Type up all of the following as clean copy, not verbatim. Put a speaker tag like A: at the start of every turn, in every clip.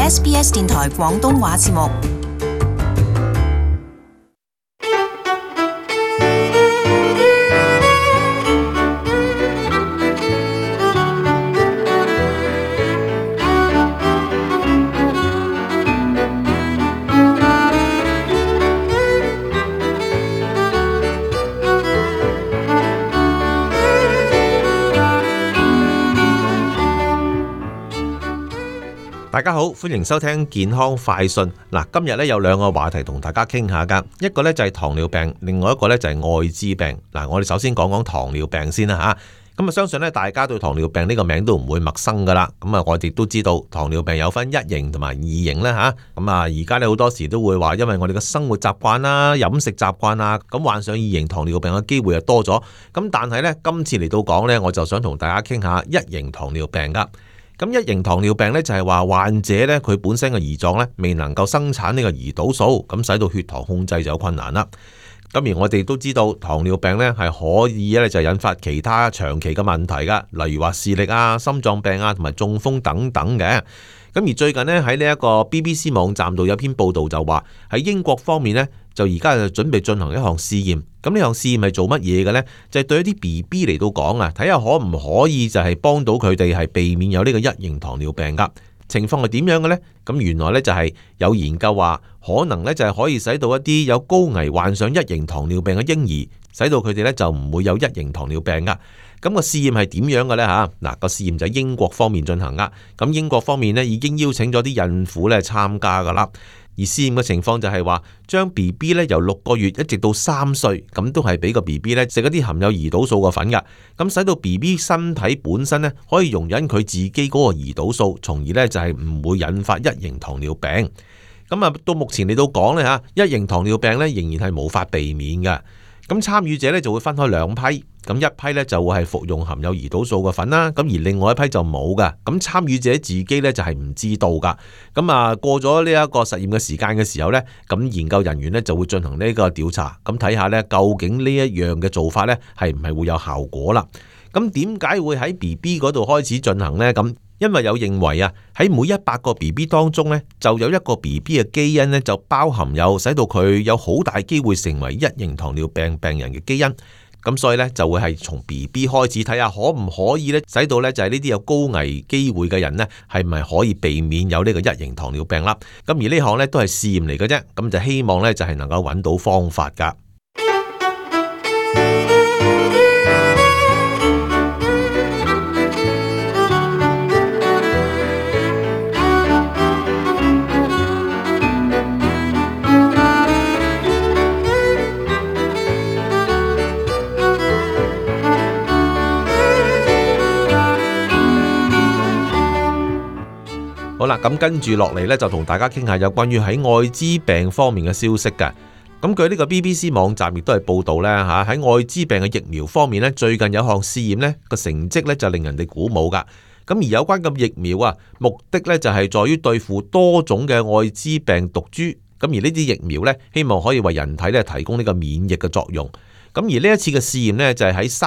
A: SBS 電台廣東話節目。
B: 大家好，歡迎收聽健康快訊。嗱，今日咧有兩個話題同大家傾下噶，一個咧就係糖尿病，另外一個咧就係愛滋病。嗱，我哋首先講講糖尿病先啦吓。咁啊，相信咧大家對糖尿病呢個名都唔會陌生噶啦。咁啊，我哋都知道糖尿病有分一型同埋二型啦吓。咁啊，而家咧好多時都會話，因為我哋嘅生活習慣啦、飲食習慣啊，咁患上二型糖尿病嘅機會就多咗。咁但係咧，今次嚟到講咧，我就想同大家傾下一型糖尿病噶。咁一型糖尿病咧就係話患者咧佢本身嘅胰臟咧未能夠生產呢個胰島素，咁使到血糖控制就有困難啦。咁而我哋都知道糖尿病咧係可以咧就引發其他長期嘅問題噶，例如話視力啊、心臟病啊同埋中風等等嘅。咁而最近呢，喺呢一個 BBC 網站度有篇報道就話喺英國方面呢，就而家就準備進行一項試驗。咁呢項試驗係做乜嘢嘅呢？就係對一啲 BB 嚟到講啊，睇下可唔可以就係幫到佢哋係避免有呢個一型糖尿病噶。情況係點樣嘅呢？咁原來呢，就係有研究話，可能呢，就係可以使到一啲有高危患上一型糖尿病嘅嬰兒，使到佢哋呢就唔會有一型糖尿病噶。咁個試驗係點樣嘅呢？吓，嗱，個試驗就喺英國方面進行噶。咁英國方面呢已經邀請咗啲孕婦咧參加噶啦。而試驗嘅情況就係話，將 BB 咧由6個月一直到3歲，咁都係俾個 BB 咧食一啲含有胰島素嘅粉噶。咁使到 BB 身體本身咧可以容忍佢自己嗰個胰島素，從而咧就係唔會引發一型糖尿病。咁啊，到目前嚟到講咧吓，一型糖尿病咧仍然係無法避免嘅。咁參與者咧就會分開兩批，咁一批咧就會係服用含有胰島素嘅粉啦，咁而另外一批就冇噶。咁參與者自己咧就係唔知道噶。咁啊，過咗呢一個實驗嘅時間嘅時候咧，咁研究人員咧就會進行呢個調查，咁睇下咧究竟呢一樣嘅做法咧係唔係會有效果啦。咁點解會喺 BB 嗰度開始進行呢？咁因為有認為啊，喺每100個 BB 當中咧，就有一個 BB 嘅基因咧，就包含有使到佢有好大機會成為一型糖尿病病人嘅基因。咁所以咧就會係從 BB 開始睇下可唔可以咧，使到咧就係呢啲有高危機會嘅人咧，係咪可以避免有呢個一型糖尿病啦？咁而呢項咧都係試驗嚟嘅啫，咁就希望咧就係能夠揾到方法噶。好啦，咁跟住落嚟呢，就同大家傾下有關於喺愛滋病方面嘅消息嘅。咁據呢個 BBC 網站亦都係報道呢，喺愛滋病嘅疫苗方面呢，最近有項試驗呢個成績呢就令人哋鼓舞噶。咁而有關嘅疫苗啊，目的呢就係在於對付多種嘅愛滋病毒株。咁而呢啲疫苗呢，希望可以為人體呢提供呢個免疫嘅作用。咁而呢一次嘅試驗呢，就係喺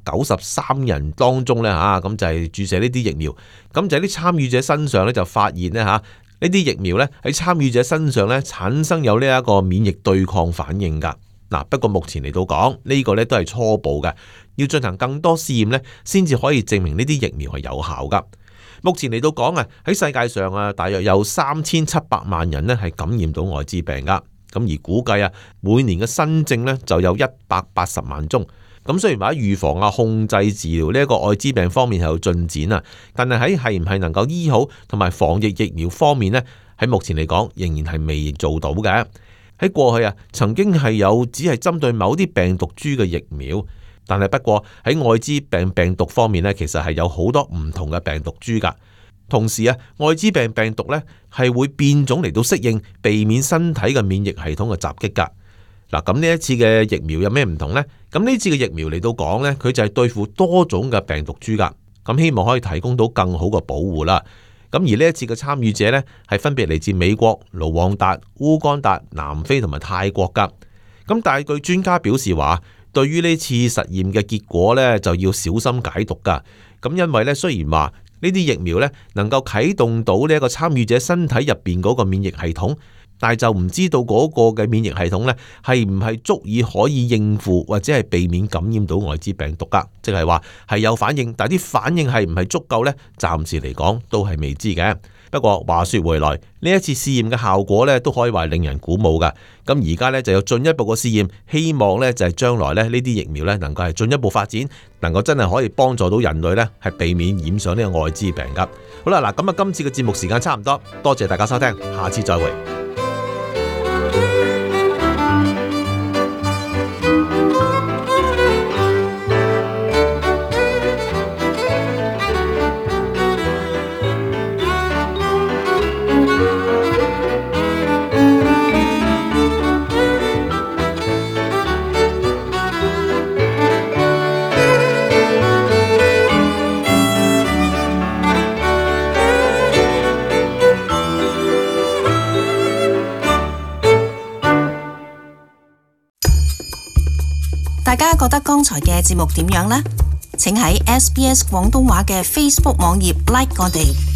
B: 393人當中呢，咁就係注射呢啲疫苗，咁就喺啲參與者身上呢，就發現呢，呢啲疫苗呢，喺參與者身上呢，產生有呢一個免疫對抗反應噶。嗱，不過目前嚟到講呢個呢都係初步嘅，要進行更多試驗呢，先至可以證明呢啲疫苗係有效噶。目前嚟到講啊，喺世界上啊，大約有3700萬人呢係感染到愛滋病噶。咁而估計啊，每年嘅新症咧就有180萬宗。咁雖然話喺預防啊、控制、治療呢一個愛滋病方面係有進展啊，但係係唔係能夠醫好同埋防疫疫苗方面呢，喺目前嚟講仍然係未做到嘅。喺過去啊，曾經係有只係針對某啲病毒株嘅疫苗，但係不過喺愛滋病病毒方面呢，其實係有好多唔同嘅病毒株噶。同時啊，愛滋病病毒咧係會變種嚟到適應，避免身體嘅免疫系統嘅襲擊噶。嗱，咁呢一次嘅疫苗有咩唔同呢？咁呢次嘅疫苗嚟到講呢，佢就係對付多種嘅病毒株噶，咁希望可以提供到更好嘅保護啦。咁而呢一次嘅參與者呢，係分別嚟自美國、盧旺達、烏干達、南非同埋泰國噶。咁但係據專家表示話，對於呢次實驗嘅結果呢，就要小心解讀噶。咁因為呢，雖然話呢啲疫苗呢能夠啟動到呢一個參與者身體入邊嗰個免疫系統，但係就唔知道嗰個嘅免疫系統呢係唔係足以可以應付或者係避免感染到艾滋病毒噶，即係話係有反應，但係啲反應係唔係足夠呢？暫時嚟講都係未知嘅。不過話說回來，呢一次試驗嘅效果呢都可以話令人鼓舞噶。咁而家呢就有進一步嘅試驗，希望呢就係將來呢啲疫苗呢能夠係進一步發展，能夠真係可以幫助到人類呢係避免染上呢個艾滋病噶。好啦，嗱咁啊，今次嘅節目時間差唔多，多謝大家收聽，下次再會。
A: 大家覺得剛才嘅節目點樣呢？請喺SBS 廣東話嘅 Facebook 網頁 like 我哋。